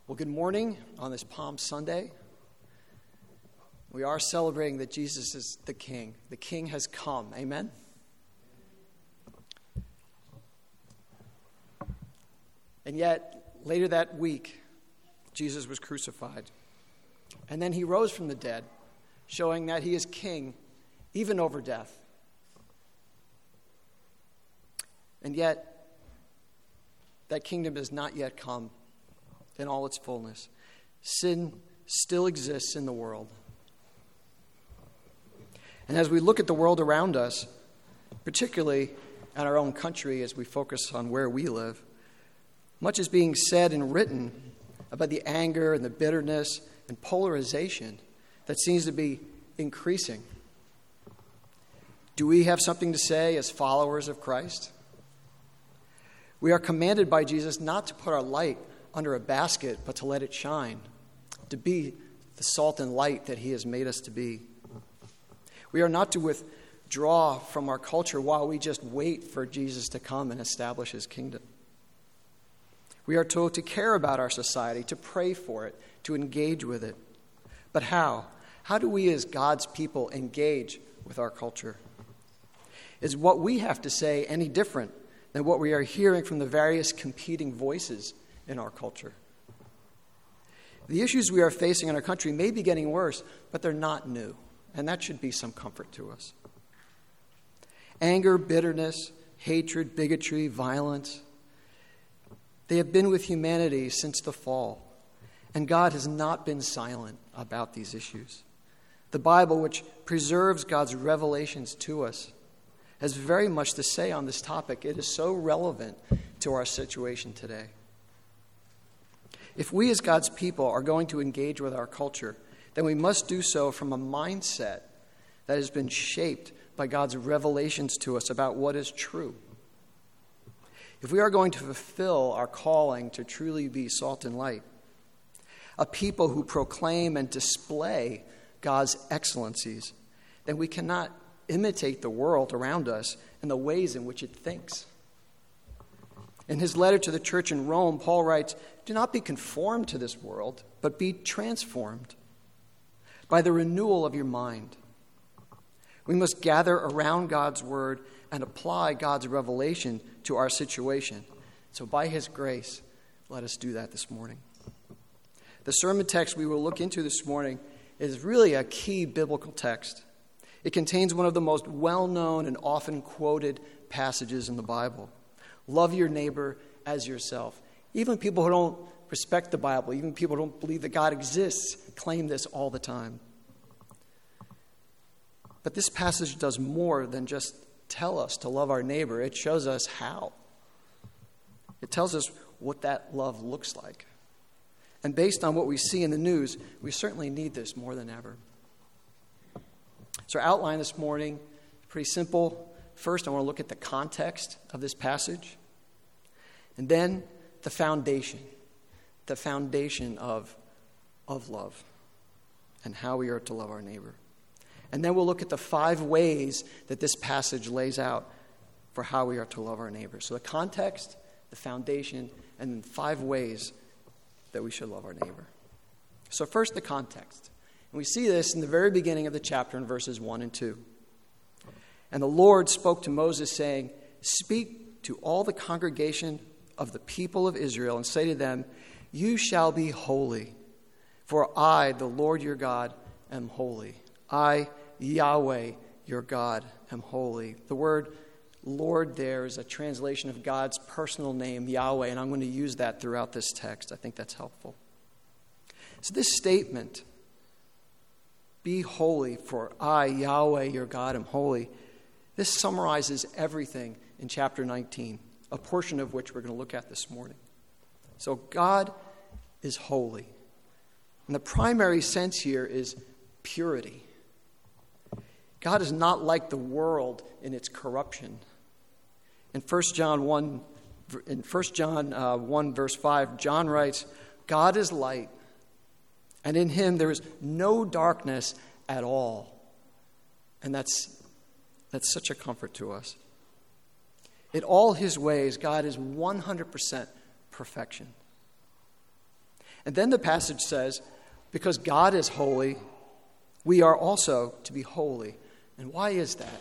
Well, good morning on this Palm Sunday. We are celebrating that Jesus is the King. The King has come. Amen? And yet, later that week, Jesus was crucified. And then he rose from the dead, showing that he is King, even over death. And yet, that kingdom has not yet come in all its fullness. Sin still exists in the world. And as we look at the world around us, particularly at our own country as we focus on where we live, much is being said and written about the anger and the bitterness and polarization that seems to be increasing. Do we have something to say as followers of Christ? We are commanded by Jesus not to put our light under a basket, but to let it shine, to be the salt and light that he has made us to be. We are not to withdraw from our culture while we just wait for Jesus to come and establish his kingdom. We are told to care about our society, to pray for it, to engage with it. But how? How do we as God's people engage with our culture? Is what we have to say any different than what we are hearing from the various competing voices in our culture? The issues we are facing in our country may be getting worse, but they're not new, and that should be some comfort to us. Anger, bitterness, hatred, bigotry, violence, they have been with humanity since the fall, and God has not been silent about these issues. The Bible, which preserves God's revelations to us, has very much to say on this topic. It is so relevant to our situation today. If we as God's people are going to engage with our culture, then we must do so from a mindset that has been shaped by God's revelations to us about what is true. If we are going to fulfill our calling to truly be salt and light, a people who proclaim and display God's excellencies, then we cannot imitate the world around us and the ways in which it thinks. In his letter to the church in Rome, Paul writes, "Do not be conformed to this world, but be transformed by the renewal of your mind." We must gather around God's word and apply God's revelation to our situation. So by his grace, let us do that this morning. The sermon text we will look into this morning is really a key biblical text. It contains one of the most well-known and often quoted passages in the Bible. Love your neighbor as yourself. Even people who don't respect the Bible, even people who don't believe that God exists, claim this all the time. But this passage does more than just tell us to love our neighbor. It shows us how. It tells us what that love looks like. And based on what we see in the news, we certainly need this more than ever. So our outline this morning is pretty simple. First, I want to look at the context of this passage. And then the foundation of love and how we are to love our neighbor. And then we'll look at the 5 ways that this passage lays out for how we are to love our neighbor. So the context, the foundation, and then 5 ways that we should love our neighbor. So first, the context. And we see this in the very beginning of the chapter in verses 1 and 2. And the Lord spoke to Moses, saying, "Speak to all the congregation of the people of Israel and say to them, you shall be holy, for I, the Lord your God, am holy. I, Yahweh, your God, am holy." The word Lord there is a translation of God's personal name, Yahweh, and I'm going to use that throughout this text. I think that's helpful. So this statement, "Be holy, for I, Yahweh, your God, am holy," this summarizes everything in chapter 19, a portion of which we're going to look at this morning. So God is holy. And the primary sense here is purity. God is not like the world in its corruption. In 1 John 1, verse 5, John writes, "God is light, and in him there is no darkness at all." And that's such a comfort to us. In all his ways, God is 100% perfection. And then the passage says, because God is holy, we are also to be holy. And why is that?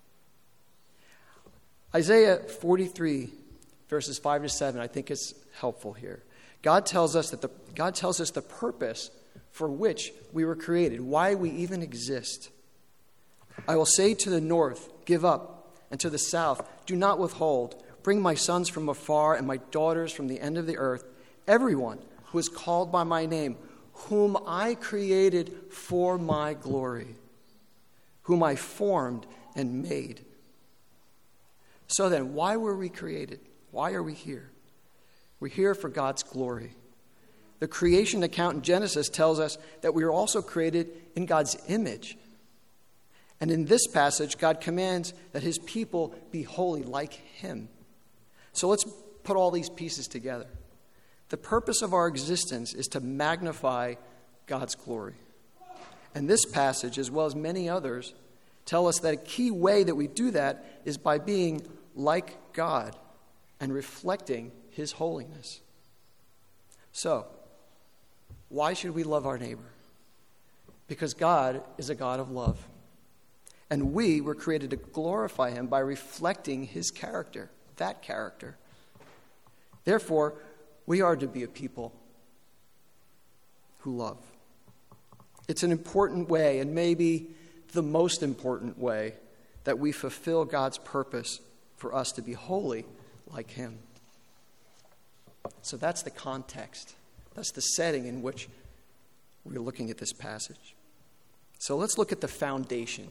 Isaiah 43, verses 5 to 7, I think is helpful here. God tells us the purpose for which we were created, why we even exist. I will say to the north, give up, and to the south, do not withhold. Bring my sons from afar and my daughters from the end of the earth, everyone who is called by my name, whom I created for my glory, whom I formed and made. So then, why were we created? Why are we here? We're here for God's glory. The creation account in Genesis tells us that we are also created in God's image. And in this passage, God commands that his people be holy like him. So let's put all these pieces together. The purpose of our existence is to magnify God's glory. And this passage, as well as many others, tell us that a key way that we do that is by being like God and reflecting his holiness. So, why should we love our neighbor? Because God is a God of love. And we were created to glorify him by reflecting his character, that character. Therefore, we are to be a people who love. It's an important way, and maybe the most important way, that we fulfill God's purpose for us to be holy like him. So that's the context. That's the setting in which we're looking at this passage. So let's look at the foundation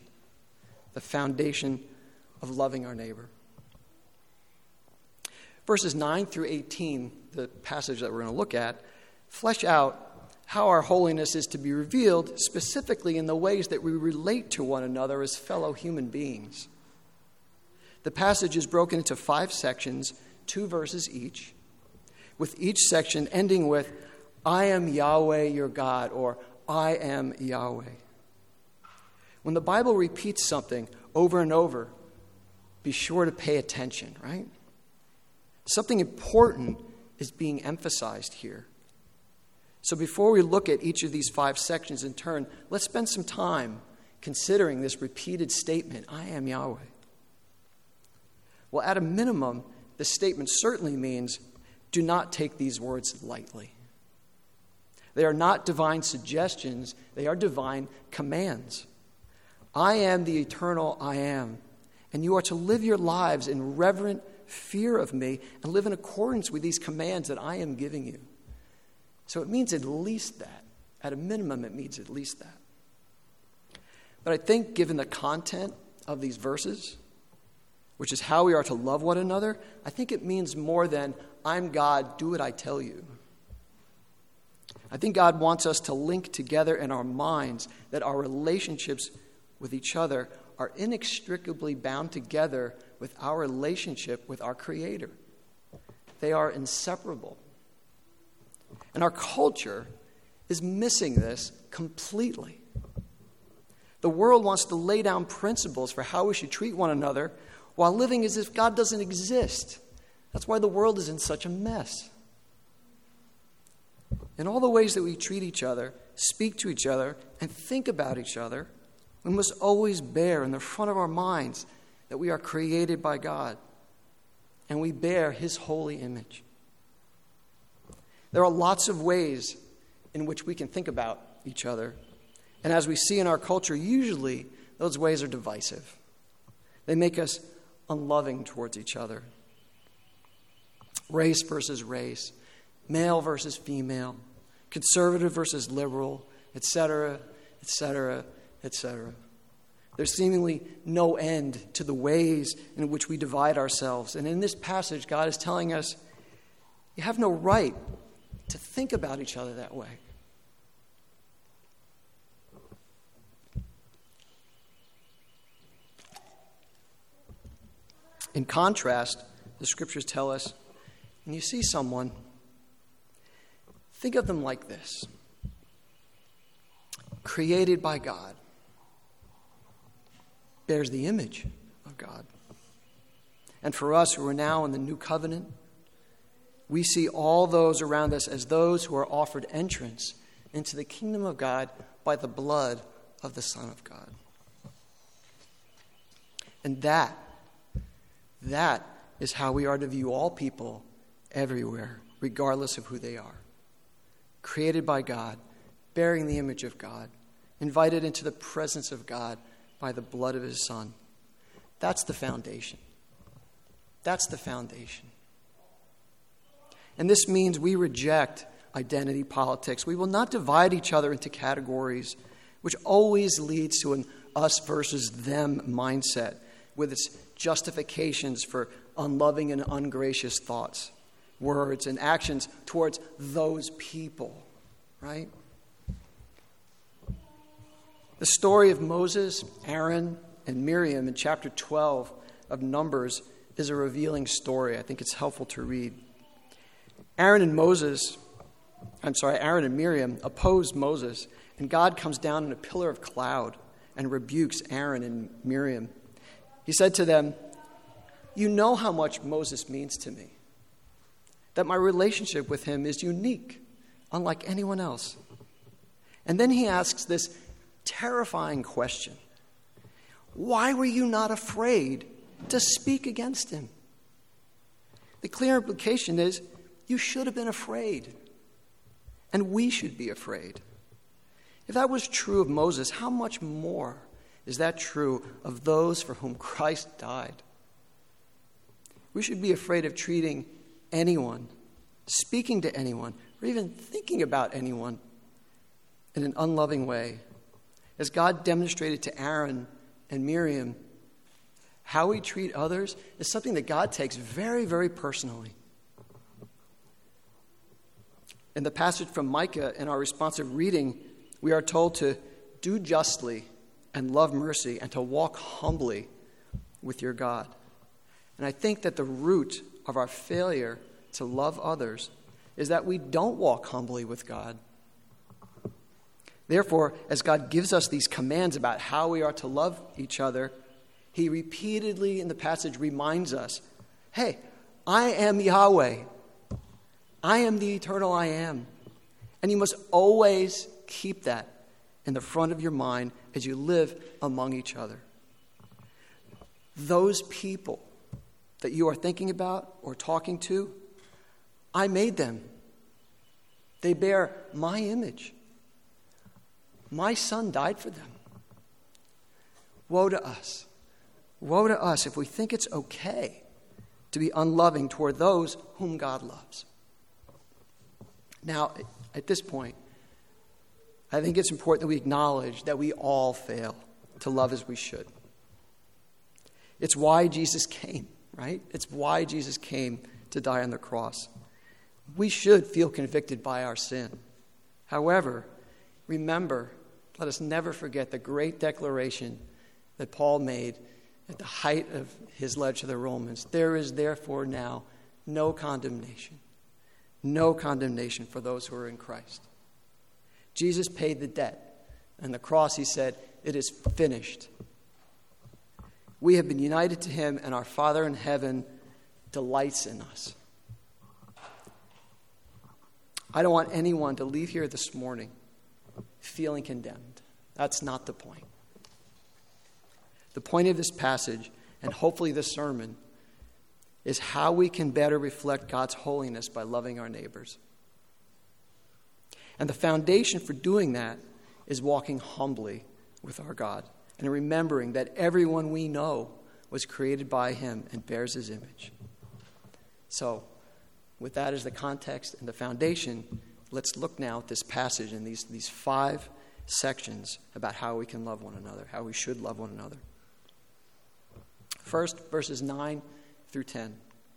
of loving our neighbor. Verses 9 through 18, the passage that we're going to look at, flesh out how our holiness is to be revealed specifically in the ways that we relate to one another as fellow human beings. The passage is broken into 5 sections, 2 verses each, with each section ending with, I am Yahweh your God, or I am Yahweh. When the Bible repeats something over and over, be sure to pay attention, right? Something important is being emphasized here. So before we look at each of these 5 sections in turn, let's spend some time considering this repeated statement, I am Yahweh. Well, at a minimum, this statement certainly means do not take these words lightly. They are not divine suggestions, they are divine commands. I am the eternal I am, and you are to live your lives in reverent fear of me and live in accordance with these commands that I am giving you. So it means at least that. At a minimum, it means at least that. But I think given the content of these verses, which is how we are to love one another, I think it means more than, I'm God, do what I tell you. I think God wants us to link together in our minds that our relationships with each other are inextricably bound together with our relationship with our Creator. They are inseparable. And our culture is missing this completely. The world wants to lay down principles for how we should treat one another while living as if God doesn't exist. That's why the world is in such a mess. In all the ways that we treat each other, speak to each other, and think about each other, we must always bear in the front of our minds that we are created by God and we bear his holy image. There are lots of ways in which we can think about each other. And as we see in our culture, usually those ways are divisive. They make us unloving towards each other. Race versus race, male versus female, conservative versus liberal, etc., etc., etc. There's seemingly no end to the ways in which we divide ourselves. And in this passage, God is telling us, you have no right to think about each other that way. In contrast, the scriptures tell us, when you see someone, think of them like this. Created by God, bears the image of God. And for us who are now in the new covenant, we see all those around us as those who are offered entrance into the kingdom of God by the blood of the Son of God. And that is how we are to view all people everywhere, regardless of who they are. Created by God, bearing the image of God, invited into the presence of God by the blood of his Son. That's the foundation. That's the foundation. And this means we reject identity politics. We will not divide each other into categories, which always leads to an us versus them mindset with its justifications for unloving and ungracious thoughts, words, and actions towards those people, right? The story of Moses, Aaron, and Miriam in chapter 12 of Numbers is a revealing story. I think it's helpful to read. Aaron and Miriam opposed Moses, and God comes down in a pillar of cloud and rebukes Aaron and Miriam. He said to them, "You know how much Moses means to me, that my relationship with him is unique, unlike anyone else." And then he asks this terrifying question: "Why were you not afraid to speak against him?" The clear implication is you should have been afraid, and we should be afraid. If that was true of Moses, how much more is that true of those for whom Christ died? We should be afraid of treating anyone, speaking to anyone, or even thinking about anyone in an unloving way. As God demonstrated to Aaron and Miriam, how we treat others is something that God takes very, very personally. In the passage from Micah, in our responsive reading, we are told to do justly and love mercy and to walk humbly with your God. And I think that the root of our failure to love others is that we don't walk humbly with God. Therefore, as God gives us these commands about how we are to love each other, he repeatedly in the passage reminds us, hey, I am Yahweh. I am the eternal I am. And you must always keep that in the front of your mind as you live among each other. Those people that you are thinking about or talking to, I made them. They bear my image. My Son died for them. Woe to us. Woe to us if we think it's okay to be unloving toward those whom God loves. Now, at this point, I think it's important that we acknowledge that we all fail to love as we should. It's why Jesus came, right? It's why Jesus came to die on the cross. We should feel convicted by our sin. However, remember, let us never forget the great declaration that Paul made at the height of his letter to the Romans. There is therefore now no condemnation. No condemnation for those who are in Christ. Jesus paid the debt. On the cross, he said, it is finished. We have been united to him, and our Father in heaven delights in us. I don't want anyone to leave here this morning feeling condemned. That's not the point. The point of this passage, and hopefully this sermon, is how we can better reflect God's holiness by loving our neighbors. And the foundation for doing that is walking humbly with our God and remembering that everyone we know was created by him and bears his image. So, with that as the context and the foundation, let's look now at this passage and these 5 sections about how we can love one another, how we should love one another. First, verses 9 through 10.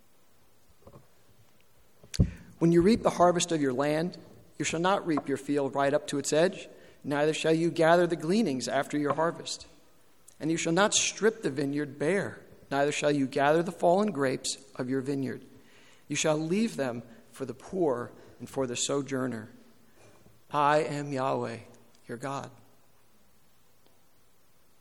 When you reap the harvest of your land, you shall not reap your field right up to its edge, neither shall you gather the gleanings after your harvest. And you shall not strip the vineyard bare, neither shall you gather the fallen grapes of your vineyard. You shall leave them for the poor and for the sojourner. I am Yahweh, your God.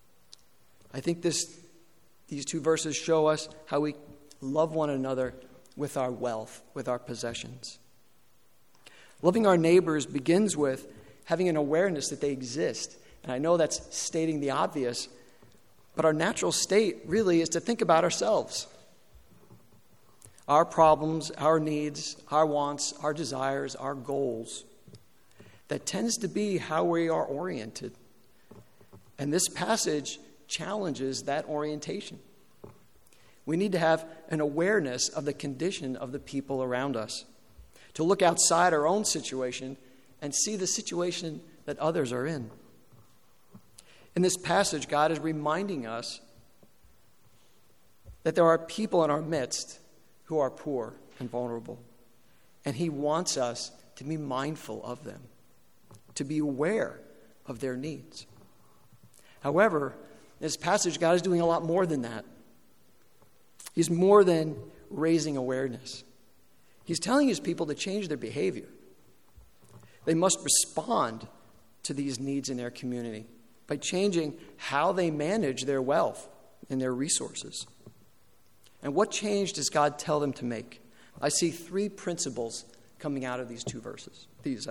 I think these 2 verses show us how we love one another with our wealth, with our possessions. Loving our neighbors begins with having an awareness that they exist. And I know that's stating the obvious, but our natural state really is to think about ourselves. Our problems, our needs, our wants, our desires, our goals. That tends to be how we are oriented. And this passage challenges that orientation. We need to have an awareness of the condition of the people around us, to look outside our own situation and see the situation that others are in. In this passage, God is reminding us that there are people in our midst who are poor and vulnerable, and He wants us to be mindful of them, to be aware of their needs. However, in this passage, God is doing a lot more than that. He's more than raising awareness. He's telling His people to change their behavior. They must respond to these needs in their community by changing how they manage their wealth and their resources. And what change does God tell them to make? I see three principles coming out of these two verses.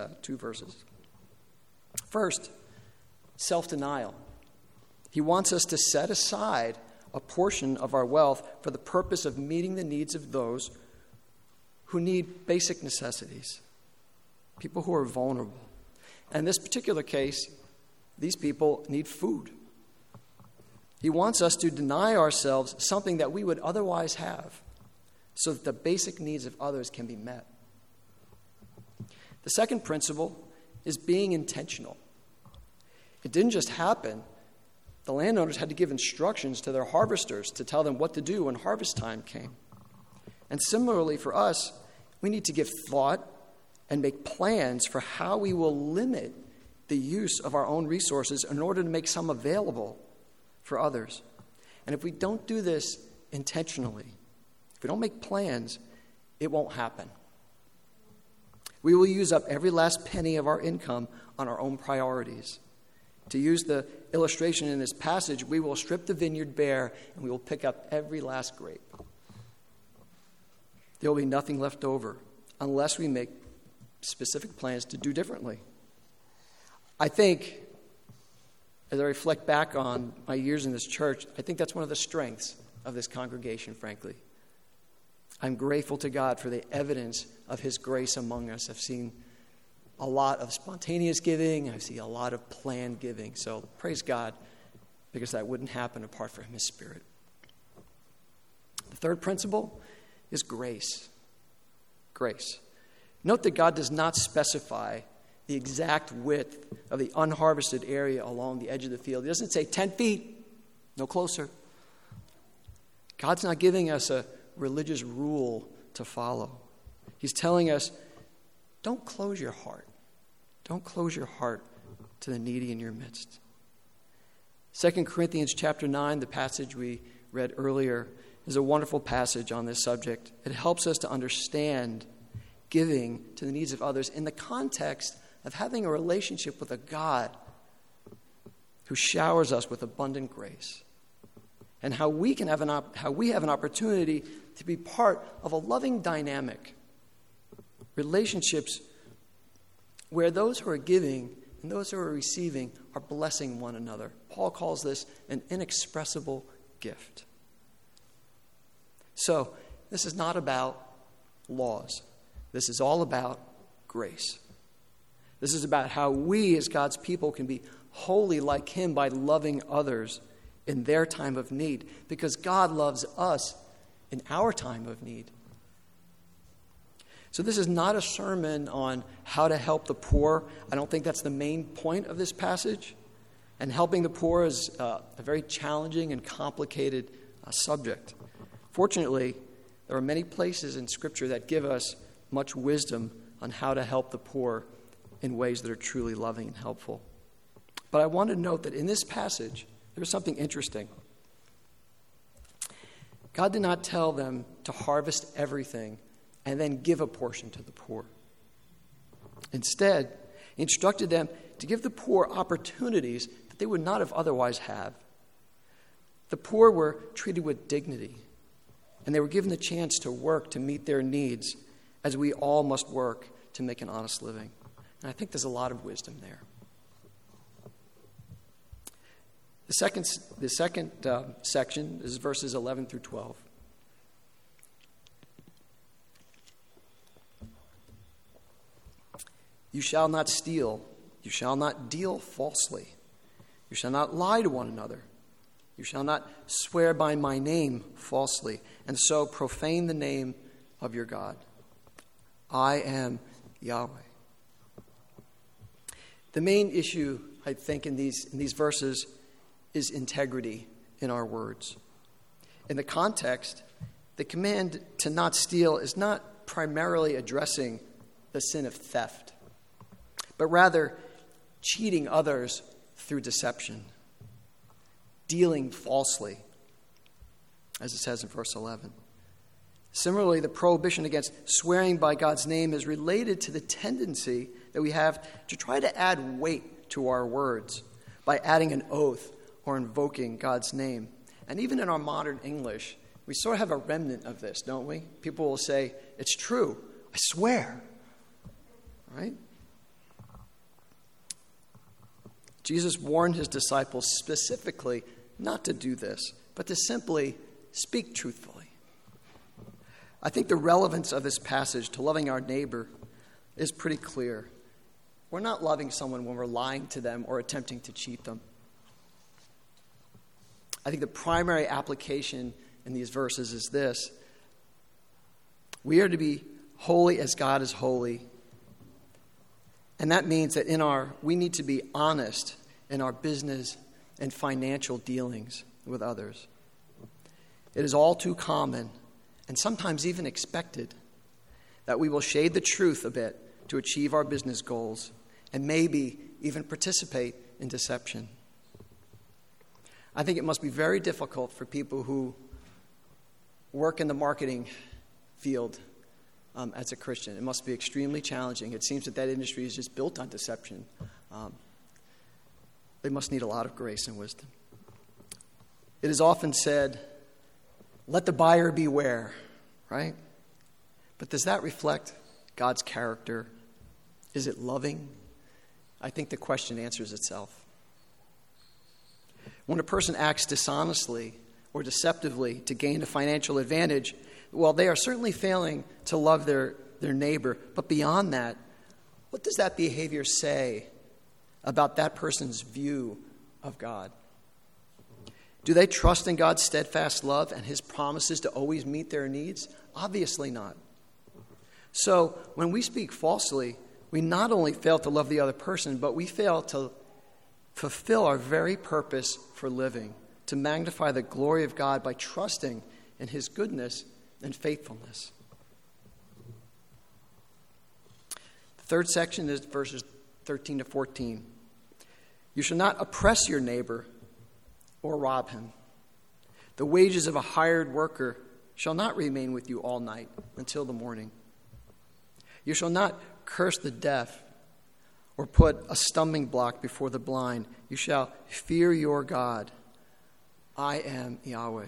First, self-denial. He wants us to set aside a portion of our wealth for the purpose of meeting the needs of those who need basic necessities, people who are vulnerable. And in this particular case, these people need food. He wants us to deny ourselves something that we would otherwise have so that the basic needs of others can be met. The second principle is being intentional. It didn't just happen. The landowners had to give instructions to their harvesters to tell them what to do when harvest time came. And similarly for us, we need to give thought and make plans for how we will limit the use of our own resources in order to make some available for others. And if we don't do this intentionally, if we don't make plans, it won't happen. We will use up every last penny of our income on our own priorities. To use the illustration in this passage, we will strip the vineyard bare and we will pick up every last grape. There will be nothing left over unless we make specific plans to do differently. I think, as I reflect back on my years in this church, I think that's one of the strengths of this congregation, frankly. I'm grateful to God for the evidence of His grace among us. I've seen a lot of spontaneous giving. I've seen a lot of planned giving. So praise God, because that wouldn't happen apart from His Spirit. The third principle is grace. Grace. Note that God does not specify the exact width of the unharvested area along the edge of the field. He doesn't say 10 feet, no closer. God's not giving us a religious rule to follow. He's telling us, don't close your heart. Don't close your heart to the needy in your midst. 2 Corinthians chapter 9, the passage we read earlier, is a wonderful passage on this subject. It helps us to understand giving to the needs of others in the context of having a relationship with a God who showers us with abundant grace, and how we have an opportunity to be part of a loving dynamic, relationships where those who are giving and those who are receiving are blessing one another. Paul calls this an inexpressible gift. So, this is not about laws. This is all about grace. This is about how we as God's people can be holy like Him by loving others in their time of need, because God loves us in our time of need. So this is not a sermon on how to help the poor. I don't think that's the main point of this passage. And helping the poor is a very challenging and complicated subject. Fortunately, there are many places in Scripture that give us much wisdom on how to help the poor in ways that are truly loving and helpful. But I want to note that in this passage, there's something interesting. God did not tell them to harvest everything and then give a portion to the poor. Instead, He instructed them to give the poor opportunities that they would not have otherwise had. The poor were treated with dignity. And they were given the chance to work to meet their needs, as we all must work to make an honest living. And I think there's a lot of wisdom there. The second section is verses 11 through 12. You shall not steal. You shall not deal falsely. You shall not lie to one another. You shall not swear by my name falsely, and so profane the name of your God. I am Yahweh. The main issue, I think, in these verses is integrity in our words. In the context, the command to not steal is not primarily addressing the sin of theft, but rather cheating others through deception, dealing falsely, as it says in verse 11. Similarly, the prohibition against swearing by God's name is related to the tendency that we have to try to add weight to our words by adding an oath or invoking God's name. And even in our modern English, we sort of have a remnant of this, don't we? People will say, "It's true, I swear." Right? Jesus warned his disciples specifically not to do this, but to simply speak truthfully. I think the relevance of this passage to loving our neighbor is pretty clear. We're not loving someone when we're lying to them or attempting to cheat them. I think the primary application in these verses is this: we are to be holy as God is holy. And that means that we need to be honest in our business and financial dealings with others. It is all too common, and sometimes even expected, that we will shade the truth a bit to achieve our business goals and maybe even participate in deception. I think it must be very difficult for people who work in the marketing field as a Christian. It must be extremely challenging. It seems that industry is just built on deception. They must need a lot of grace and wisdom. It is often said, "Let the buyer beware," right? But does that reflect God's character? Is it loving? I think the question answers itself. When a person acts dishonestly or deceptively to gain a financial advantage, well, they are certainly failing to love their neighbor. But beyond that, what does that behavior say about that person's view of God? Do they trust in God's steadfast love and his promises to always meet their needs? Obviously not. So when we speak falsely, we not only fail to love the other person, but we fail to fulfill our very purpose for living, to magnify the glory of God by trusting in his goodness and faithfulness. The third section is verses 13 to 14. You shall not oppress your neighbor or rob him. The wages of a hired worker shall not remain with you all night until the morning. You shall not curse the deaf or put a stumbling block before the blind. You shall fear your God. I am Yahweh.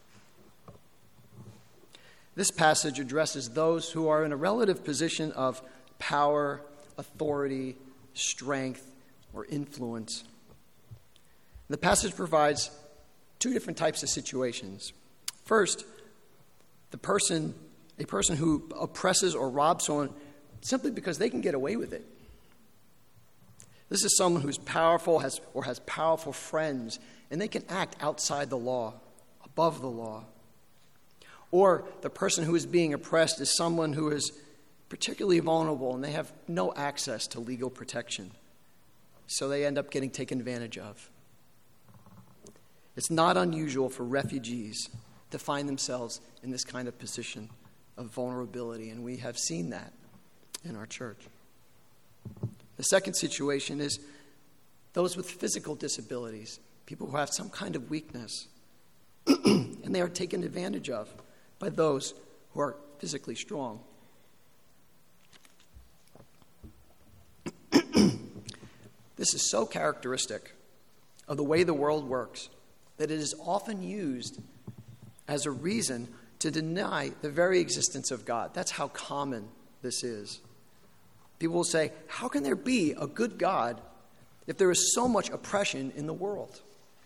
This passage addresses those who are in a relative position of power, authority, strength, or influence. The passage provides two different types of situations. First, a person who oppresses or robs someone simply because they can get away with it. This is someone who's powerful has powerful friends, and they can act outside the law, above the law. Or the person who is being oppressed is someone who is particularly vulnerable and they have no access to legal protection. So they end up getting taken advantage of. It's not unusual for refugees to find themselves in this kind of position of vulnerability, and we have seen that in our church. The second situation is those with physical disabilities, people who have some kind of weakness, and they are taken advantage of by those who are physically strong. This is so characteristic of the way the world works that it is often used as a reason to deny the very existence of God. That's how common this is. People will say, how can there be a good God if there is so much oppression in the world?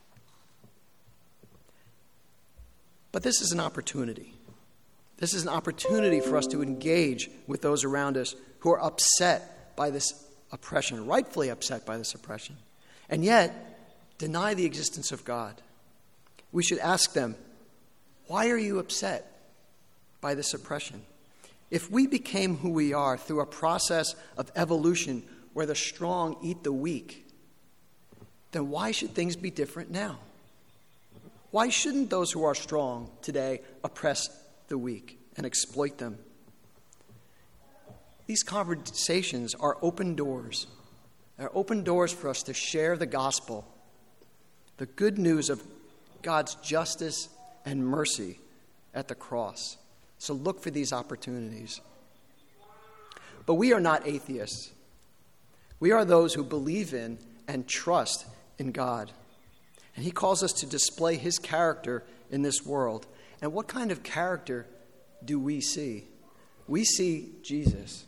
But this is an opportunity. This is an opportunity for us to engage with those around us who are upset by this oppression, rightfully upset by this oppression, and yet deny the existence of God. We should ask them, why are you upset by this oppression? If we became who we are through a process of evolution where the strong eat the weak, then why should things be different now? Why shouldn't those who are strong today oppress the weak and exploit them? These conversations are open doors. They're open doors for us to share the gospel, the good news of God's justice and mercy at the cross. So look for these opportunities. But we are not atheists. We are those who believe in and trust in God. And he calls us to display his character in this world. And what kind of character do we see? We see Jesus.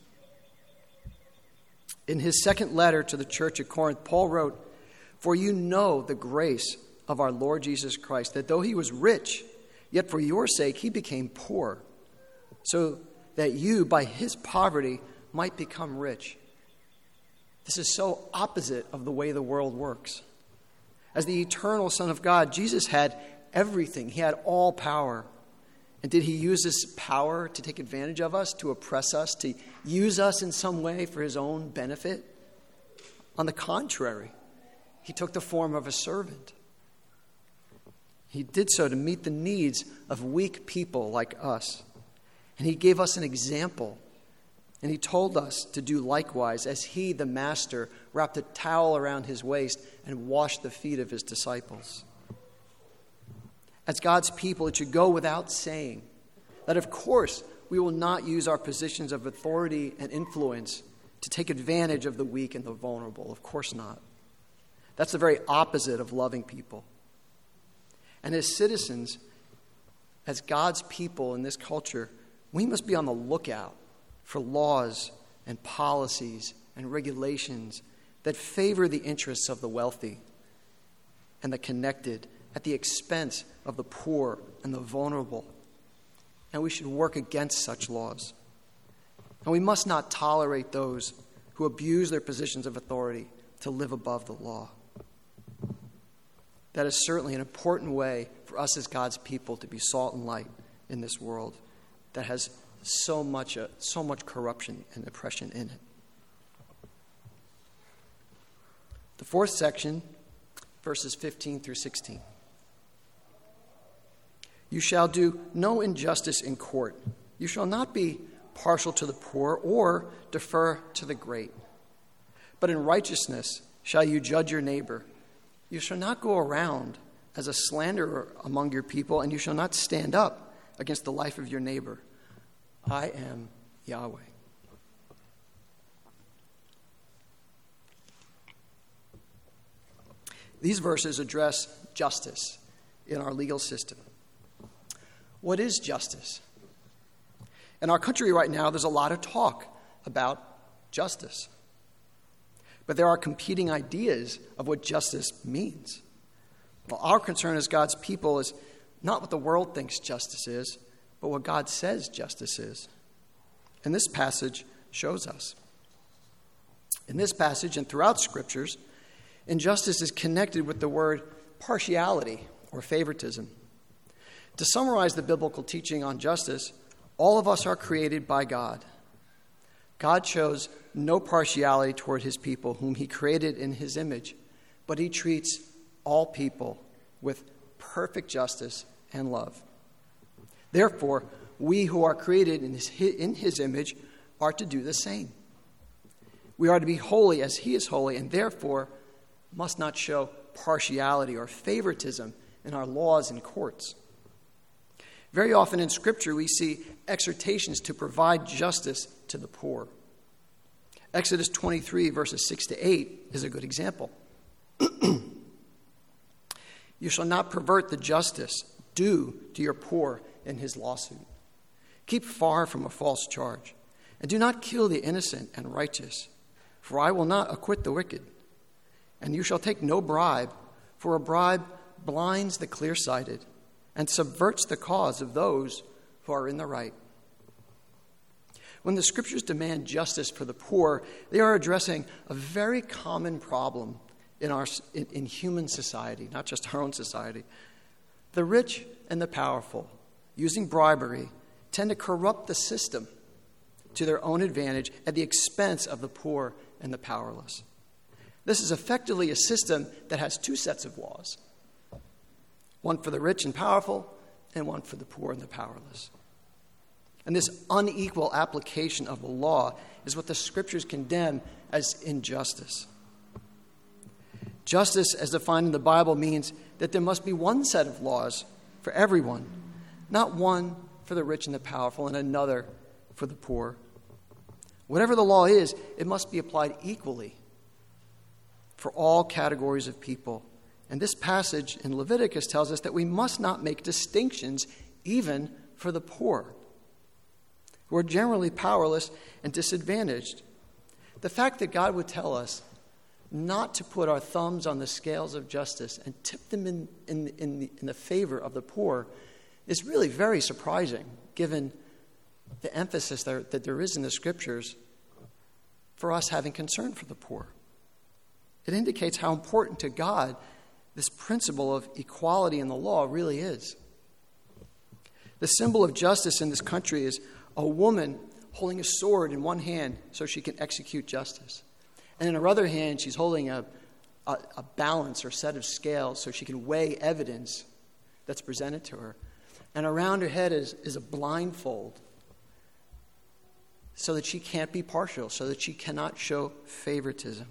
In his second letter to the church at Corinth, Paul wrote, "For you know the grace of our Lord Jesus Christ, that though he was rich, yet for your sake he became poor, so that you, by his poverty, might become rich." This is so opposite of the way the world works. As the eternal Son of God, Jesus had everything. He had all power. And did he use this power to take advantage of us, to oppress us, to use us in some way for his own benefit? On the contrary, he took the form of a servant. He did so to meet the needs of weak people like us. And he gave us an example. And he told us to do likewise as he, the master, wrapped a towel around his waist and washed the feet of his disciples. As God's people, it should go without saying that, of course, we will not use our positions of authority and influence to take advantage of the weak and the vulnerable. Of course not. That's the very opposite of loving people. And as citizens, as God's people in this culture, we must be on the lookout for laws and policies and regulations that favor the interests of the wealthy and the connected at the expense of the poor and the vulnerable. And we should work against such laws. And we must not tolerate those who abuse their positions of authority to live above the law. That is certainly an important way for us as God's people to be salt and light in this world that has so much corruption and oppression in it. The fourth section, verses 15 through 16. You shall do no injustice in court. You shall not be partial to the poor or defer to the great. But in righteousness shall you judge your neighbor. You shall not go around as a slanderer among your people, and you shall not stand up against the life of your neighbor. I am Yahweh. These verses address justice in our legal system. What is justice? In our country right now, there's a lot of talk about justice. But there are competing ideas of what justice means. Well, our concern as God's people is not what the world thinks justice is, but what God says justice is. And this passage shows us. In this passage and throughout Scriptures, injustice is connected with the word partiality or favoritism. To summarize the biblical teaching on justice, all of us are created by God. God shows no partiality toward his people, whom he created in his image, but he treats all people with perfect justice and love. Therefore, we who are created in his image are to do the same. We are to be holy as he is holy, and therefore must not show partiality or favoritism in our laws and courts. Very often in Scripture, we see exhortations to provide justice to the poor. Exodus 23, verses 6 to 8 is a good example. You shall not pervert the justice due to your poor in his lawsuit. Keep far from a false charge, and do not kill the innocent and righteous, for I will not acquit the wicked. And you shall take no bribe, for a bribe blinds the clear-sighted and subverts the cause of those who are in the right. When the Scriptures demand justice for the poor, they are addressing a very common problem in human society, not just our own society. The rich and the powerful, using bribery, tend to corrupt the system to their own advantage at the expense of the poor and the powerless. This is effectively a system that has two sets of laws, one for the rich and powerful and one for the poor and the powerless. And this unequal application of the law is what the Scriptures condemn as injustice. Justice, as defined in the Bible, means that there must be one set of laws for everyone, not one for the rich and the powerful and another for the poor. Whatever the law is, it must be applied equally for all categories of people. And this passage in Leviticus tells us that we must not make distinctions even for the poor, who are generally powerless and disadvantaged. The fact that God would tell us not to put our thumbs on the scales of justice and tip them in the favor of the poor is really very surprising, given the emphasis that there is in the Scriptures for us having concern for the poor. It indicates how important to God this principle of equality in the law really is. The symbol of justice in this country is a woman holding a sword in one hand so she can execute justice. And in her other hand, she's holding a balance or set of scales so she can weigh evidence that's presented to her. And around her head is a blindfold so that she can't be partial, so that she cannot show favoritism.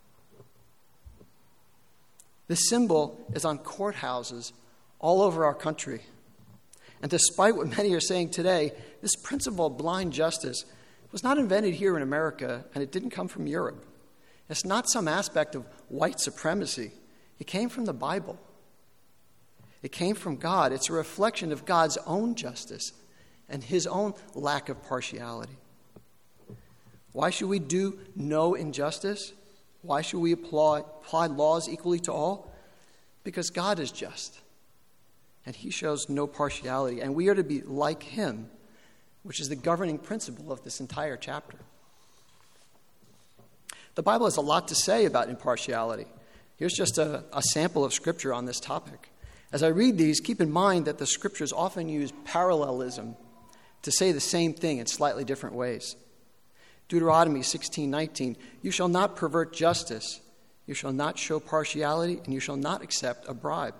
This symbol is on courthouses all over our country. And despite what many are saying today, this principle of blind justice was not invented here in America, and it didn't come from Europe. It's not some aspect of white supremacy. It came from the Bible. It came from God. It's a reflection of God's own justice and his own lack of partiality. Why should we do no injustice? Why should we apply laws equally to all? Because God is just, and he shows no partiality, and we are to be like him, which is the governing principle of this entire chapter. The Bible has a lot to say about impartiality. Here's just a sample of Scripture on this topic. As I read these, keep in mind that the Scriptures often use parallelism to say the same thing in slightly different ways. Deuteronomy 16:19, you shall not pervert justice, you shall not show partiality, and you shall not accept a bribe.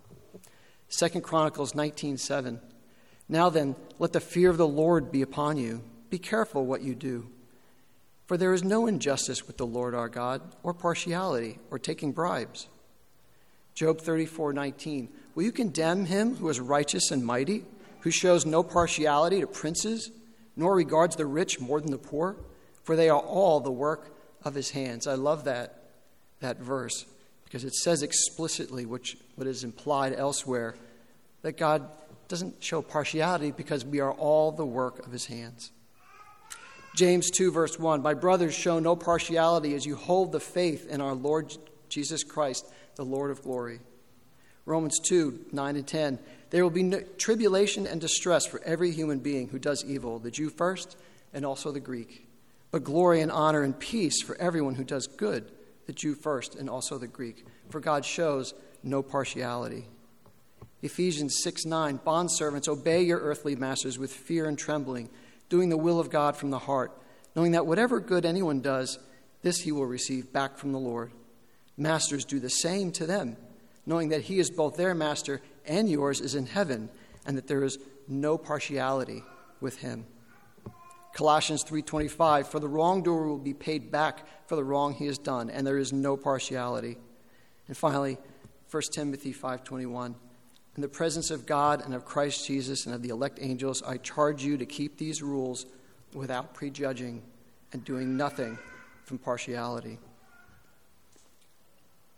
2 Chronicles 19:7, now then, let the fear of the Lord be upon you. Be careful what you do. For there is no injustice with the Lord our God, or partiality, or taking bribes. Job 34:19, will you condemn him who is righteous and mighty, who shows no partiality to princes, nor regards the rich more than the poor? For they are all the work of his hands. I love that verse, because it says explicitly what is implied elsewhere, that God doesn't show partiality because we are all the work of his hands. James 2, verse 1, my brothers, show no partiality as you hold the faith in our Lord Jesus Christ, the Lord of glory. Romans 2, 9 and 10, there will be no tribulation and distress for every human being who does evil, the Jew first and also the Greek. But glory and honor and peace for everyone who does good, the Jew first and also the Greek. For God shows no partiality. Ephesians 6:9, bondservants, obey your earthly masters with fear and trembling, doing the will of God from the heart, knowing that whatever good anyone does, this he will receive back from the Lord. Masters, do the same to them, knowing that he is both their master and yours is in heaven, and that there is no partiality with him. Colossians 3:25, for the wrongdoer will be paid back for the wrong he has done, and there is no partiality. And finally, 1 Timothy 5:21, in the presence of God and of Christ Jesus and of the elect angels, I charge you to keep these rules without prejudging and doing nothing from partiality.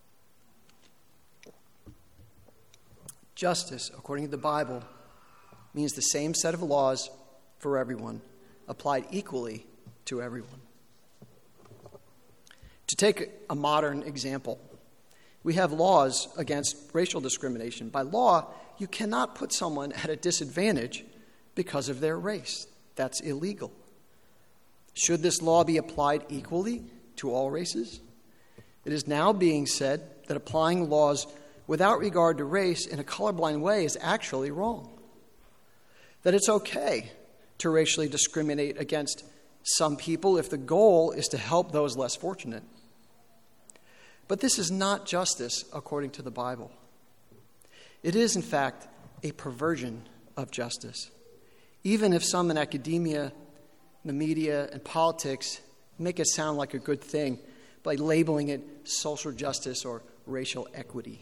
Justice, according to the Bible, means the same set of laws for everyone, applied equally to everyone. To take a modern example, we have laws against racial discrimination. By law, you cannot put someone at a disadvantage because of their race. That's illegal. Should this law be applied equally to all races? It is now being said that applying laws without regard to race in a colorblind way is actually wrong. That it's okay to racially discriminate against some people if the goal is to help those less fortunate. But this is not justice according to the Bible. It is, in fact, a perversion of justice. Even if some in academia, the media, and politics make it sound like a good thing by labeling it social justice or racial equity.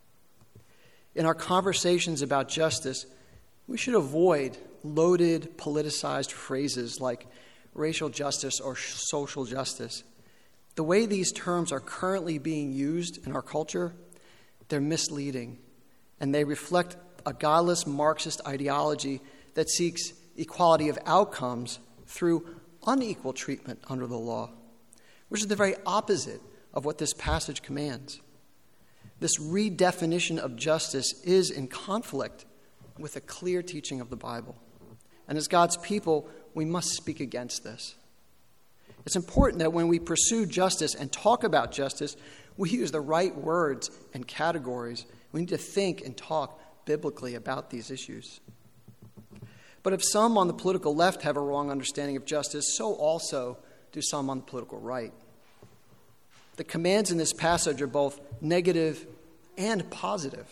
In our conversations about justice, we should avoid loaded, politicized phrases like racial justice or social justice. The way these terms are currently being used in our culture, they're misleading, and they reflect a godless Marxist ideology that seeks equality of outcomes through unequal treatment under the law, which is the very opposite of what this passage commands. This redefinition of justice is in conflict with a clear teaching of the Bible. And as God's people, we must speak against this. It's important that when we pursue justice and talk about justice, we use the right words and categories. We need to think and talk biblically about these issues. But if some on the political left have a wrong understanding of justice, so also do some on the political right. The commands in this passage are both negative and positive.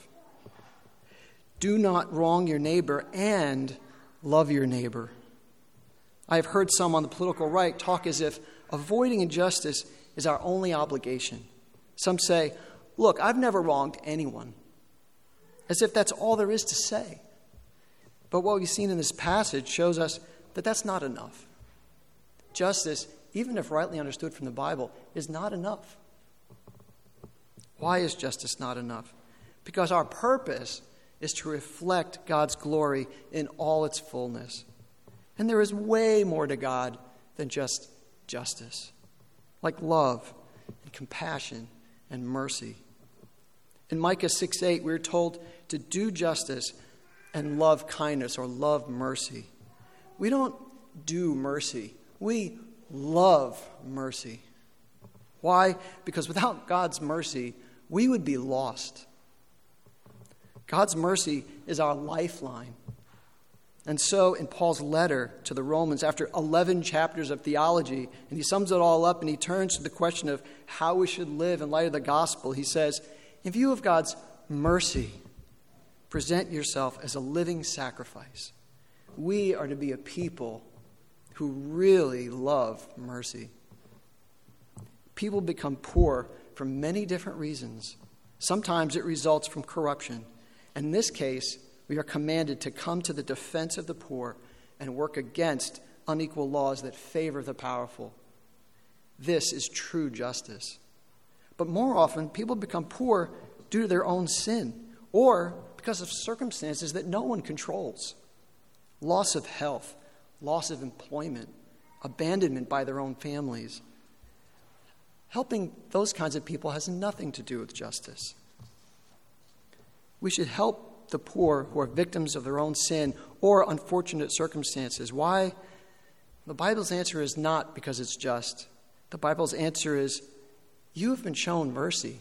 Do not wrong your neighbor and love your neighbor. I have heard some on the political right talk as if avoiding injustice is our only obligation. Some say, look, I've never wronged anyone, as if that's all there is to say. But what we've seen in this passage shows us that that's not enough. Justice, even if rightly understood from the Bible, is not enough. Why is justice not enough? Because our purpose is to reflect God's glory in all its fullness. And there is way more to God than just justice, like love and compassion and mercy. In Micah 6:8, we're told to do justice and love kindness or love mercy. We don't do mercy. We love mercy. Why? Because without God's mercy, we would be lost. God's mercy is our lifeline. And so in Paul's letter to the Romans, after 11 chapters of theology, and he sums it all up and he turns to the question of how we should live in light of the gospel, he says, in view of God's mercy, present yourself as a living sacrifice. We are to be a people who really love mercy. People become poor for many different reasons. Sometimes it results from corruption. In this case, we are commanded to come to the defense of the poor and work against unequal laws that favor the powerful. This is true justice. But more often, people become poor due to their own sin or because of circumstances that no one controls. Loss of health, loss of employment, abandonment by their own families. Helping those kinds of people has nothing to do with justice. We should help the poor who are victims of their own sin or unfortunate circumstances. Why? The Bible's answer is not because it's just. The Bible's answer is, you have been shown mercy.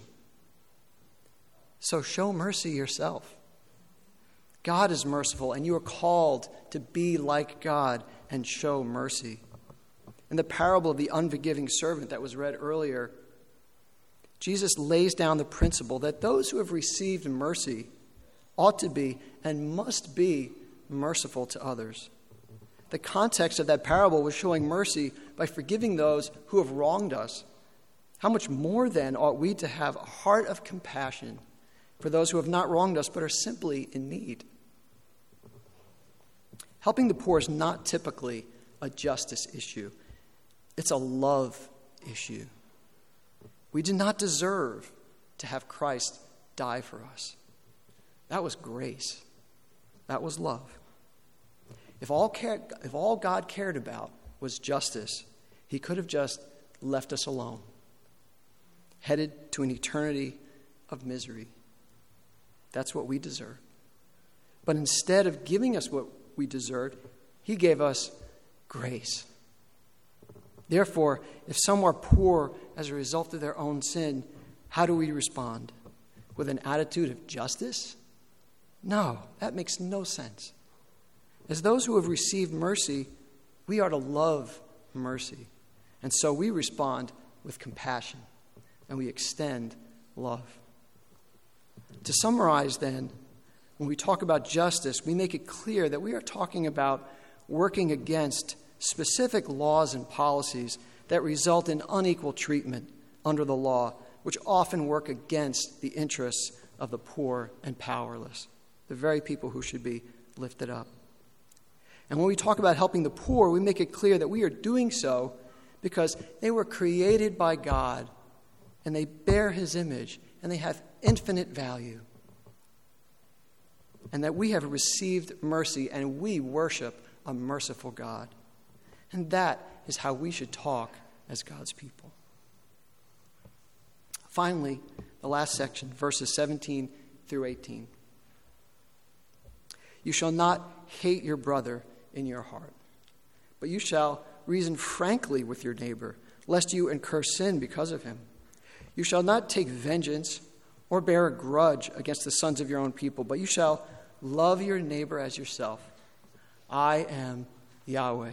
So show mercy yourself. God is merciful, and you are called to be like God and show mercy. In the parable of the unforgiving servant that was read earlier, Jesus lays down the principle that those who have received mercy ought to be and must be merciful to others. The context of that parable was showing mercy by forgiving those who have wronged us. How much more then ought we to have a heart of compassion for those who have not wronged us but are simply in need? Helping the poor is not typically a justice issue. It's a love issue. We do not deserve to have Christ die for us. That was grace. That was love. If all God cared about was justice, he could have just left us alone, headed to an eternity of misery. That's what we deserve. But instead of giving us what we deserved, he gave us grace. Therefore, if some are poor as a result of their own sin, how do we respond? With an attitude of justice? No, that makes no sense. As those who have received mercy, we are to love mercy. And so we respond with compassion and we extend love. To summarize then, when we talk about justice, we make it clear that we are talking about working against specific laws and policies that result in unequal treatment under the law, which often work against the interests of the poor and powerless, the very people who should be lifted up. And when we talk about helping the poor, we make it clear that we are doing so because they were created by God and they bear his image and they have infinite value. And that we have received mercy and we worship a merciful God. And that is how we should talk as God's people. Finally, the last section, verses 17 through 18. You shall not hate your brother in your heart, but you shall reason frankly with your neighbor, lest you incur sin because of him. You shall not take vengeance or bear a grudge against the sons of your own people, but you shall love your neighbor as yourself. I am Yahweh.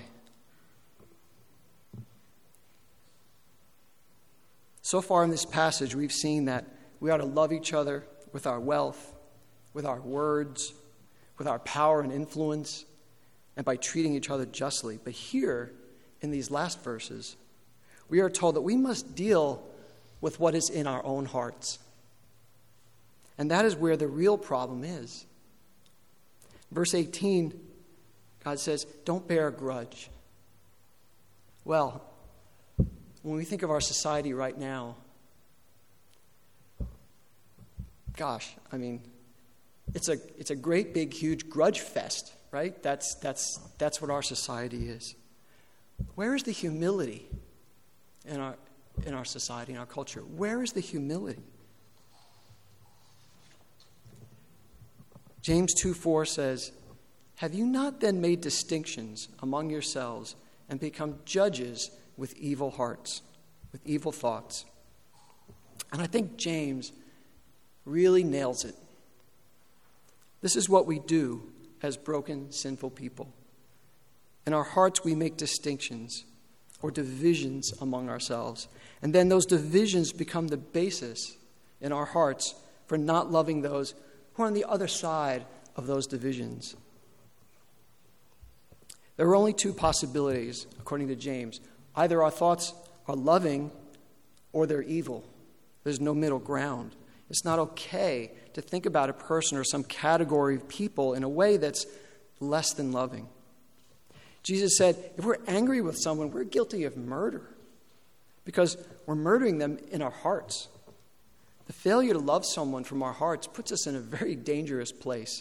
So far in this passage, we've seen that we ought to love each other with our wealth, with our words, with our power and influence, and by treating each other justly. But here, in these last verses, we are told that we must deal with what is in our own hearts. And that is where the real problem is. Verse 18, God says, don't bear a grudge. Well, when we think of our society right now, gosh, I mean, it's a great big huge grudge fest, right? That's what our society is. Where is the humility in our society, in our culture? Where is the humility? James 2:4 says, have you not then made distinctions among yourselves and become judges with evil hearts, with evil thoughts? And I think James really nails it. This is what we do as broken, sinful people. In our hearts, we make distinctions or divisions among ourselves. And then those divisions become the basis in our hearts for not loving those who are on the other side of those divisions. There are only two possibilities, according to James. Either our thoughts are loving or they're evil. There's no middle ground. It's not okay to think about a person or some category of people in a way that's less than loving. Jesus said, if we're angry with someone, we're guilty of murder because we're murdering them in our hearts. The failure to love someone from our hearts puts us in a very dangerous place.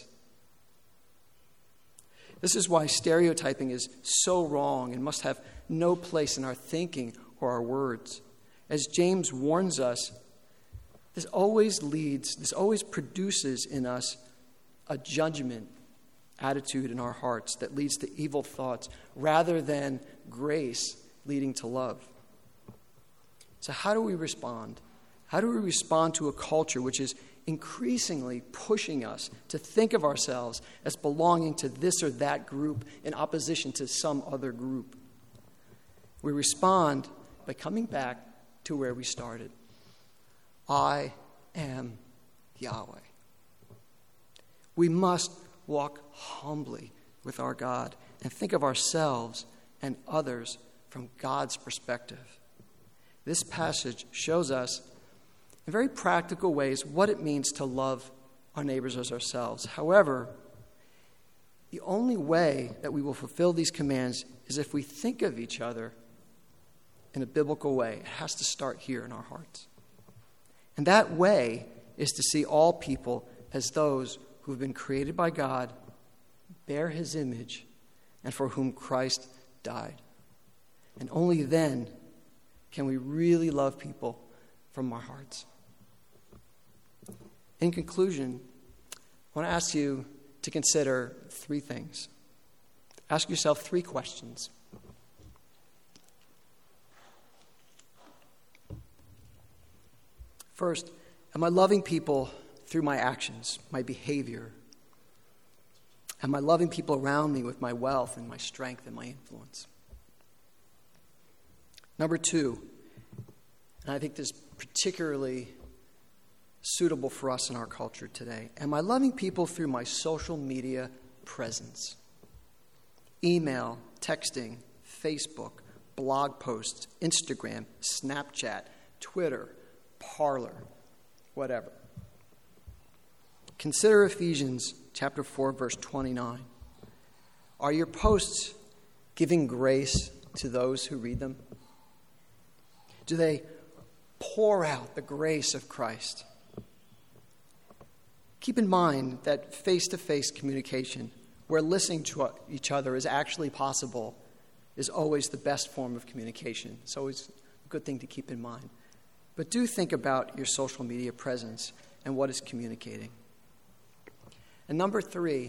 This is why stereotyping is so wrong and must have no place in our thinking or our words. As James warns us, this always produces in us a judgment attitude in our hearts that leads to evil thoughts rather than grace leading to love. So how do we respond? How do we respond to a culture which is increasingly pushing us to think of ourselves as belonging to this or that group in opposition to some other group? We respond by coming back to where we started. I am Yahweh. We must walk humbly with our God and think of ourselves and others from God's perspective. This passage shows us in very practical ways what it means to love our neighbors as ourselves. However, the only way that we will fulfill these commands is if we think of each other in a biblical way. It has to start here in our hearts. And that way is to see all people as those who have been created by God, bear his image, and for whom Christ died. And only then can we really love people from our hearts. In conclusion, I want to ask you to consider three things. Ask yourself three questions. First, am I loving people through my actions, my behavior? Am I loving people around me with my wealth and my strength and my influence? Number two, and I think this is particularly suitable for us in our culture today, am I loving people through my social media presence? Email, texting, Facebook, blog posts, Instagram, Snapchat, Twitter, Parler, whatever. Consider Ephesians chapter 4, verse 29. Are your posts giving grace to those who read them? Do they pour out the grace of Christ? Keep in mind that face-to-face communication, where listening to each other is actually possible, is always the best form of communication. It's always a good thing to keep in mind. But do think about your social media presence and what it's communicating. And number three,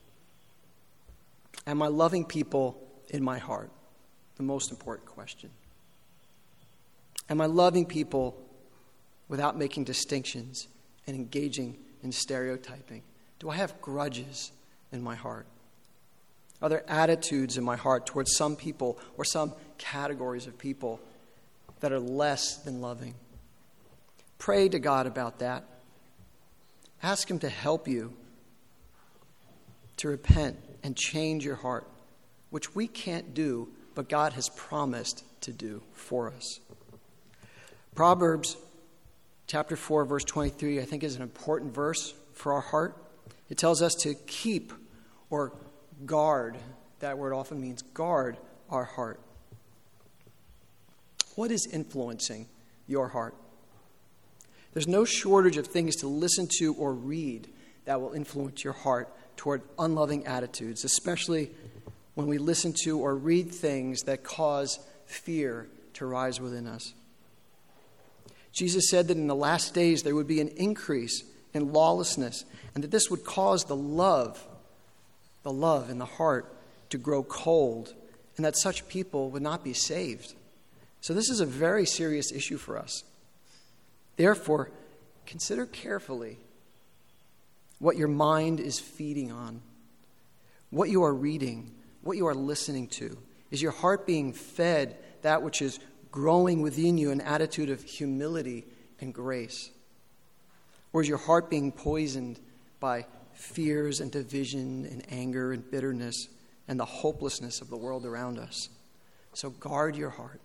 am I loving people in my heart? The most important question. Am I loving people without making distinctions and engaging in stereotyping? Do I have grudges in my heart? Are there attitudes in my heart towards some people or some categories of people that are less than loving? Pray to God about that. Ask Him to help you to repent and change your heart, which we can't do, but God has promised to do for us. Proverbs chapter 4, verse 23, I think is an important verse for our heart. It tells us to keep or guard. That word often means guard our heart. What is influencing your heart? There's no shortage of things to listen to or read that will influence your heart toward unloving attitudes, especially when we listen to or read things that cause fear to rise within us. Jesus said that in the last days there would be an increase in lawlessness, and that this would cause the love in the heart to grow cold, and that such people would not be saved. So this is a very serious issue for us. Therefore, consider carefully what your mind is feeding on, what you are reading, what you are listening to. Is your heart being fed that which is growing within you, an attitude of humility and grace? Or is your heart being poisoned by fears and division and anger and bitterness and the hopelessness of the world around us? So guard your heart.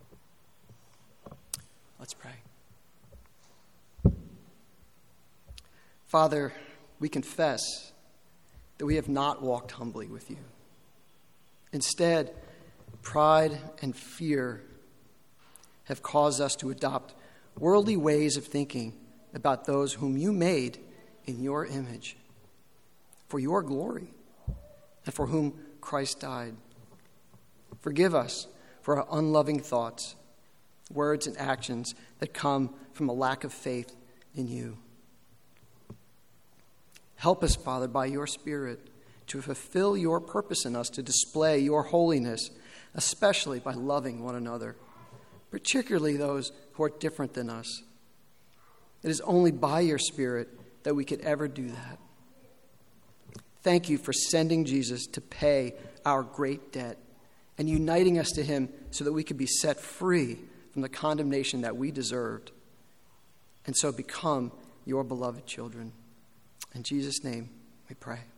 Let's pray. Father, we confess that we have not walked humbly with you. Instead, pride and fear have caused us to adopt worldly ways of thinking about those whom you made in your image, for your glory, and for whom Christ died. Forgive us for our unloving thoughts, words, and actions that come from a lack of faith in you. Help us, Father, by your Spirit, to fulfill your purpose in us, to display your holiness, especially by loving one another, particularly those who are different than us. It is only by your Spirit that we could ever do that. Thank you for sending Jesus to pay our great debt and uniting us to him so that we could be set free from the condemnation that we deserved, and so become your beloved children. In Jesus' name we pray.